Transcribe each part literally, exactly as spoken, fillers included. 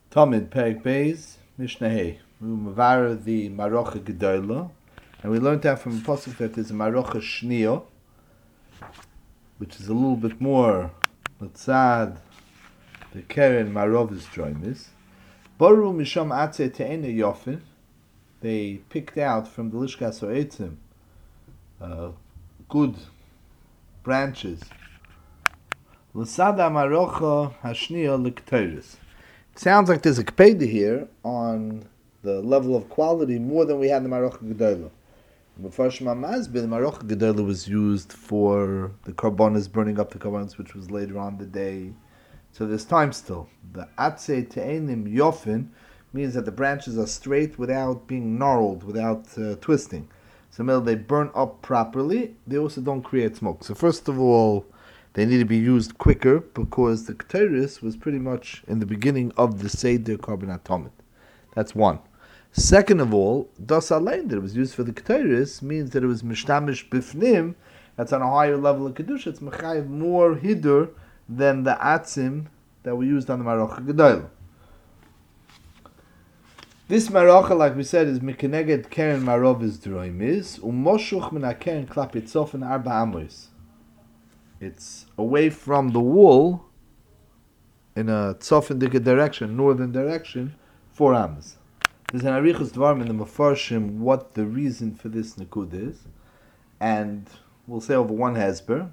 Tamid Perek Beis Mishnah Hey. We mavara the Marocha Gedola, and we learned that from the pasuk that there's a Marocha Shniya, which is a little bit more Latzad the Keren Marovis Droimis. Baru Misham Atze Te'ene Yofin. They picked out from the Lishkas Ha'etzim uh, good branches. L'sada Marocha Hashniya L'Kteris. Sounds like there's a kpeda here on the level of quality more than we had in the Marocha Gedola. Before Shema Mazbeh, the Marocha Gedola was used for the karbonas, burning up the karbonas, which was later on the day. So there's time still. The Atze Te'enim Yofin means that the branches are straight without being gnarled, without uh, twisting. So they burn up properly. They also don't create smoke. So first of all, they need to be used quicker because the Keteris was pretty much in the beginning of the Seder Carbon Atomid. That's one. Second of all, Das Alein, that it was used for the Keteris, means that it was Mishtamish Bifnim, that's on a higher level of Kedusha. It's Mechayiv more Hidur than the Atzim that we used on the Marocha Gedola. This Marocha, like we said, is Mikeneged Keren Marovis Droimis, Umoshuch Min HaKeren Klapit Sofen Arba Amos. It's away from the wall in a tzofendik direction, northern direction, four amos. There's an arichus dvarim in the Mefarshim what the reason for this nikud is, and we'll say over one hesber,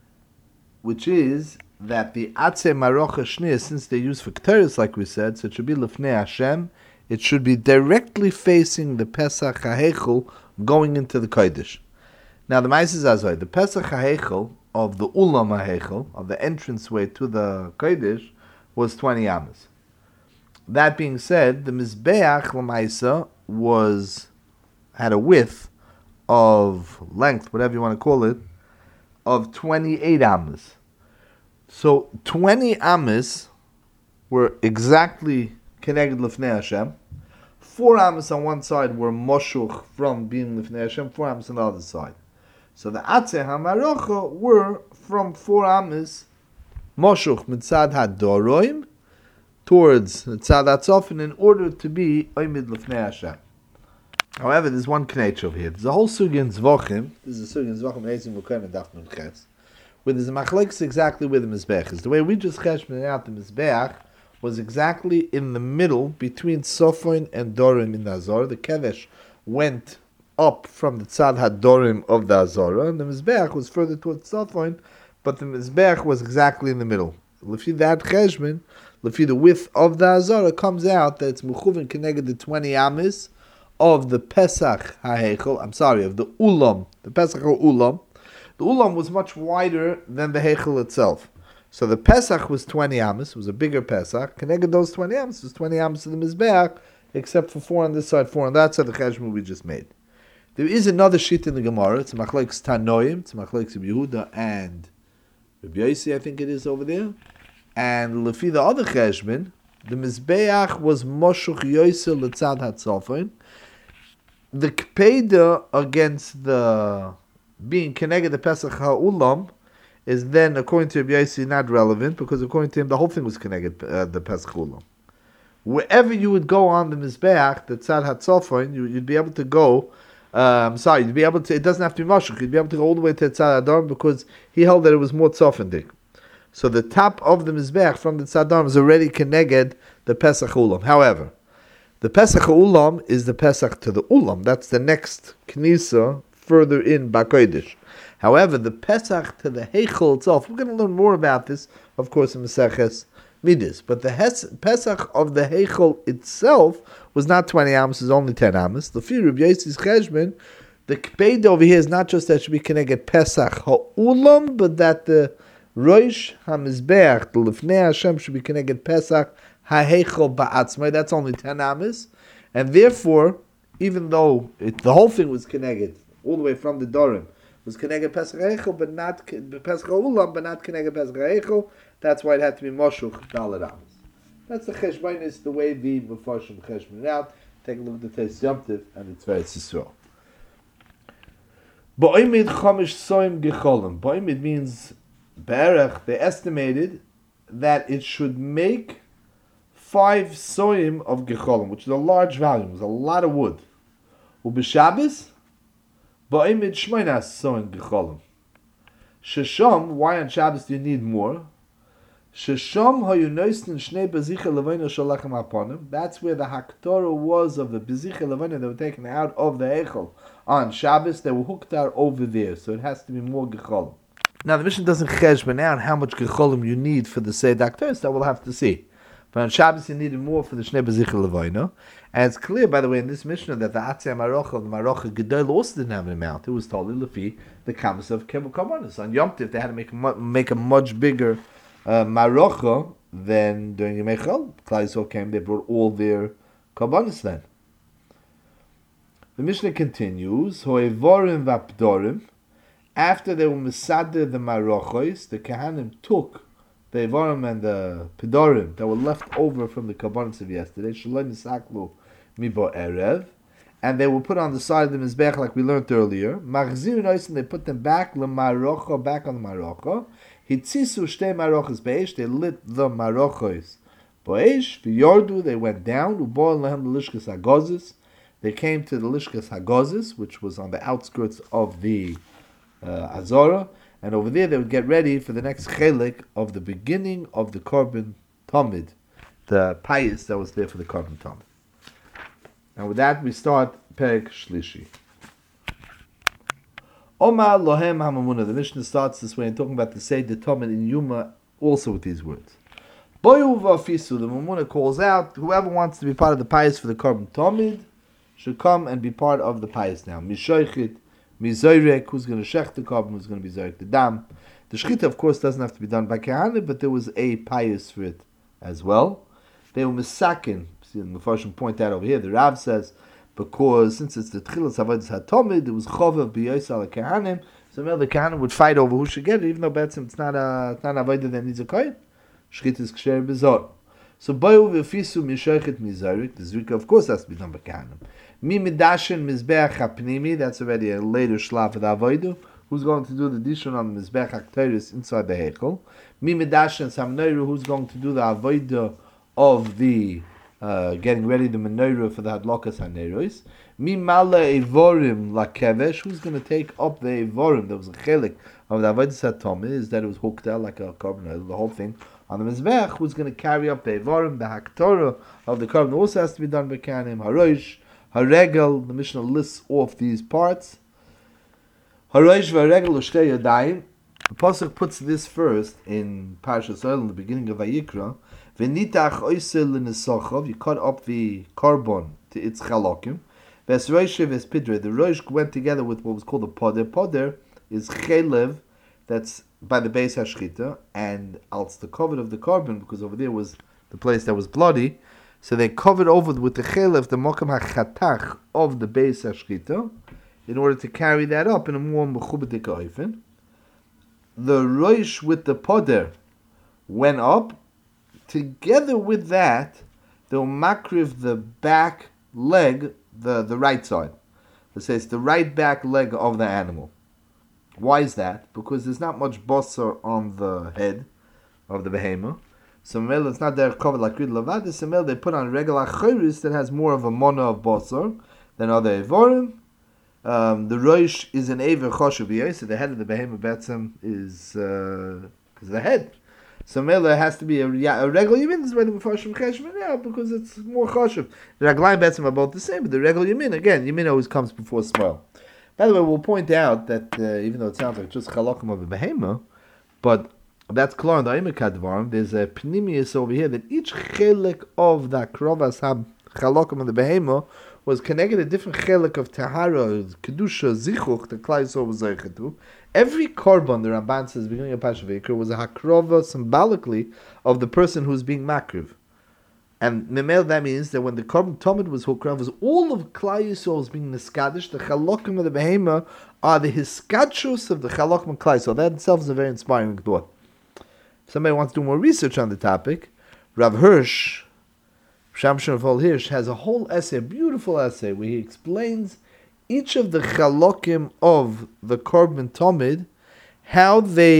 which is that the atze marocha shniya, since they use for kteris, like we said, so it should be lefnei Hashem, it should be directly facing the Pesach HaHeichel going into the Kodesh. Now the Ma'aser Zazoi, the Pesach HaHeichel of the Ulam HaHeichel, of the entranceway to the Kodesh, was twenty amos. That being said, the Mizbeach L'Maisa was, had a width of length, whatever you want to call it, of twenty-eight amos. So twenty amos were exactly connected L'Fnei Hashem. Four amos on one side were Moshuch from being L'Fnei Hashem, four amos on the other side. So the Atze HaMarocha were from four amos, Moshuch Mitzad HaDoroim, towards Mitzad HaTzofin, in order to be Oymid L'fnei Hashem. However, there's one knetch over here. There's a whole sugi in Zvochim, this is a sugi in Zvochim, Ezim Vukoyim and Daf Nun Ches, where there's a machlekes exactly where the Mizbeach is. The way we just cheshbon out the Mizbeach was exactly in the middle between Sofon and Dorim in the Azor. The Kevesh went up from the Tzad Hadorim of the Azorah, and the Mizbeach was further towards Safon, but the Mizbeach was exactly in the middle. Lefi that cheshbon, lefi the width of the Azorah, comes out that it's Mechuvin connected the twenty amis of the Pesach HaHeichel, I'm sorry, of the Ulam, the Pesach HaUlam. The Ulam was much wider than the Heichel itself. So the Pesach was twenty amis, was a bigger Pesach, connected those twenty amis, was twenty amis of the Mizbeach, except for four on this side, four on that side, the cheshbon we just made. There is another sheet in the Gemara. It's Machlokes Tanoim. It's Machlokes Yehuda and Rabbi Yossi, I think it is over there. And lefi the other cheshbon, the Mizbeach was Moshuch Yosel L'Tzad HaTzofin. The Kpeda against the being connected to Pesach HaUlam is then, according to Rabbi Yossi, not relevant, because according to him, the whole thing was connected uh, the Pesach HaUlam. Wherever you would go on the Mizbeach, the Tzad HaTzofin, you, you'd be able to go. Um, sorry, you'd be able to. It doesn't have to be mashuk. You'd be able to go all the way to Tzad Adar because he held that it was more tzofendik. So the top of the mizbech from the Tzad Adar is already connected the Pesach Ulam. However, the Pesach Ulam is the Pesach to the Ulam. That's the next knisa further in Bakodesh. However, the Pesach to the Heichel itself. We're going to learn more about this, of course, in Maseches Midas. But the Hes- Pesach of the Heichel itself was not twenty amos, it's only ten amos. The fear of Yossi's cheshbon, the kpeda over here is not just that it should be connected Pesach ha'ulam, but that the Rosh HaMizbeach, the Lefnei Hashem, should be connected Pesach ha'heichel ba'atzmai. That's only ten amos. And therefore, even though it, the whole thing was connected, all the way from the Dorim, was connected Pesach ha'heichel, but not Pesach ha'ulam, but not connected Pesach ha'heichel. That's why it had to be Moshuch Daled amos. That's the cheshbon, is the way the Mefarshim cheshbon out. Take a look at the Teis Yom Tov and it's very Yisrael. Ba'imid chamish soim gecholim. Ba'imid means berech. They estimated that it should make five soim of gecholim, which is a large volume, it's a lot of wood. Ubishabis, ba'imid shmoinas soim gecholim. Shesham, why on Shabbos do you need more? Shesham hayu noisten shnei bezicha levayna shalachem aponim. That's where the haktorah was of the bezicha levayna that were taken out of the Eichel. On Shabbos, they were hooked out over there, so it has to be more gecholim. Now, the Mishnah doesn't cheshbon out how much gecholim you need for the Seder Haktoros, that we'll have to see. But on Shabbos, you needed more for the Shnei Bezicha Levayna. And it's clear, by the way, in this Mishnah that the Atzia Marocha, the Marocha Gedol, also didn't have an amount. It was totally lefi the kamas of Kevu Karbonis. On Yom Tiv, they had to make a, mu- make a much bigger uh, Marocha than during Yom Echel. Klal Yisrael came, they brought all their Karbonis then. The Mishnah continues, Hoevorim v'apdorim. After they were Mesader the Marochos, the Kahanim took the Evorim and the Pedorim that were left over from the Karbonis of yesterday, Shalom Nisaklu Mibo Erev, and they were put on the side of the Mizbech like we learned earlier. Machzir Noisen, they put them back, Le Marocho, back on the Marocho. Hitzisu Shtei Marochos Beish, they lit the Marochos Beish. V'yordu, they went down, Ubo Lehem Lishkas Hagozis. They came to the Lishkas Hagozis, which was on the outskirts of the uh, Azorah. And over there, they would get ready for the next chelik of the beginning of the Korban Tamid, the pious that was there for the Korban Tamid. And with that, we start Perek Shlishi. Omar Lohem Hamamuna. The Mishnah starts this way and talking about the Seder Tamid in Yuma, also with these words. Boyu v'afisu. The Mamuna calls out, whoever wants to be part of the pious for the Korban Tamid should come and be part of the pious now. Mishoichit. Mizoyrek, who's going to shech the carbon, who's going to be zoyrek the dam. The shechita, of course, doesn't have to be done by Kehanim, but there was a pious for it as well. They were misakin. See, the Mefarshim point out over here. The Rav says, because since it's the Tchilas Avodas HaTomid, it was chovav b'yoysa ala Kehanim, so the Kehanim would fight over who should get it, even though Betzim it's not a it's not an Avodah that needs a kohen. Shechita is ksher b'zor. So boyu v'fisu mishoichet mizoyrek. The zrika, of course, has to be done by Kehanim. Mi midashin mizbeach hapnimi, that's already a later shlav of the avodah. Who's going to do the dishon on the mizbeach haktoros inside the heichel? Mi midashin samneiru, who's going to do the avodah of the uh, getting ready the menorah for the hadlokas haneros? Mi mala evorim lakevesh, who's going to take up the evorim? There was a chelik of the avodah satomah, is that it was hooked out like a carbon, the whole thing on the mizbeach. Who's going to carry up the evorim? The haktorah of the carbon also has to be done by kanim harosh. Haregel, the Mishnah lists off these parts. Harosh v'haregel u'shtei yadayim. The Pasuk puts this first in Parashas Oil in the beginning of Vayikra. V'nitach oisel l'nesochov. You cut up the carbon to its chalokim. V'esroishe v'espidre. The roish went together with what was called a poder. Poder is chelev, that's by the base hashchita, and else the cover of the carbon, because over there was the place that was bloody. So they covered over with the chelev, the mokam hachatach of the beis hashchita, in order to carry that up in a more mechubadik oifen. The roish with the poder went up. Together with that, they'll makriv the back leg, the, the right side. It says the right back leg of the animal. Why is that? Because there's not much basar on the head of the behemoth. So mel it's not there covered like rid lavad. So mel they put on regular chayris that has more of a mona of basar than other evorim. Um, the roish is an aver choshev, so the head of the behemoth betzim is because uh, the head. So mel there has to be a, a regular yamin. This is why the Mefarshim cheshbon now because it's more choshev. The raglayim betzim are both the same, but the regular yamin again, yamin always comes before smile. By the way, we'll point out that uh, even though it sounds like just chalakim of a behemoth, but that's clear in the Imekadvarm. There's a pnimius over here that each chelik of the krovas hab chalakim of the behemoth was connected a different chelik of tahara, kedusha, zichuch, the Klal Yisrael was zeichetu. Every korban, the Ramban says, beginning of Parashat Vayikra, was a hakrova symbolically of the person who's being makriv. And memel, that means that when the korban tamid was hookrav, was all of Klal Yisrael being niskadish. The chalakim of the behemoth are the hiskadshus of the chalakim of Klal Yisrael. That itself is a very inspiring thought. If somebody wants to do more research on the topic, Rav Hirsch, Shamshon Vol Hirsch, has a whole essay, a beautiful essay, where he explains each of the chalokim of the korban tamid, how they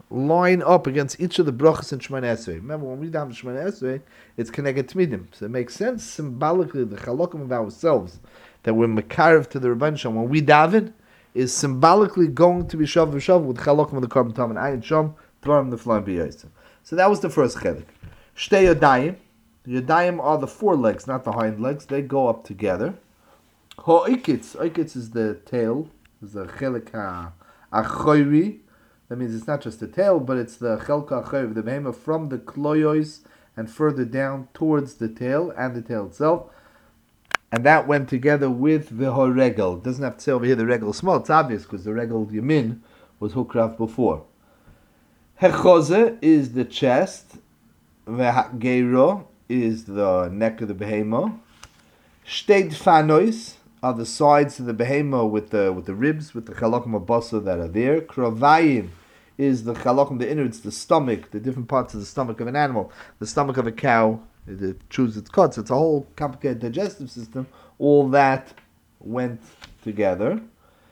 line up against each of the brachas in Shemona Esrei. Remember, when we daven Shemona Esrei, it's Keneged Tmidim. So it makes sense symbolically, the chalokim of ourselves, that we're mekarev to the Rebbeinu Shalom, when we daven, is symbolically going to be shav v'shav with chalokim of the Korban Tam and Ayin Shom, Dvarim Neflaim B'Yosef. So that was the first chelik. Shtei Yodayim. The Yodayim are the four legs, not the hind legs. They go up together. Ha'ikitz. Ikitz is the tail. Is the chelik ha'achoyri. That means it's not just the tail, but it's the chelka ha'choyri, the behemoth from the kloyos and further down towards the tail and the tail itself. And that went together with the horegel. It doesn't have to say over here the regel small. It's obvious because the regel yamin was hukrav before. Hechoze is the chest. V'ha'geiro is the neck of the behemoth. Shtei dfanois are the sides of the behemoth with the with the ribs, with the chalakim of basa that are there. Krovayim is the chalakim, the innards, the stomach, the different parts of the stomach of an animal. The stomach of a cow, it chews its cuts. It's a whole complicated digestive system. All that went together.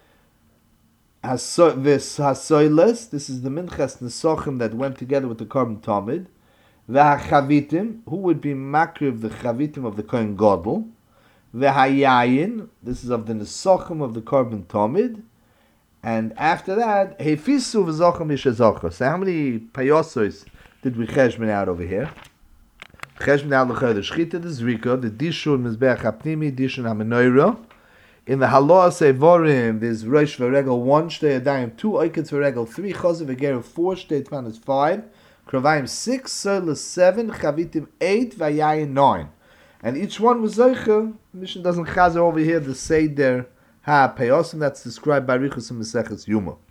This hasoiles, this is the minchas nesochim that went together with the Korban Tamid. V'hachavitim, who would be makriv the chavitim of the Kohen Gadol. V'hayayin, this is of the nesochim of the Korban Tamid. And after that, hefisu v'zochim yishazochos. So how many payosos did we cheshbon out over here? Cheshbon out l'chayr the shchita, the zrika, the dishun mizbeach hapnimi, dishun hamenoira. In the Haloah Sevorim, there's Rosh V'Regel one, Shtei Yadayim two, Oiketz V'Regel three, Chosev V'Gerev four, Shtei Tfanos five, Krovayim six, Solas seven, Chavitim eight, Vayayin nine. And each one was Zoicha. The mission doesn't chazer over here the Seder HaPeosim that's described by Richus and Meseches Yuma.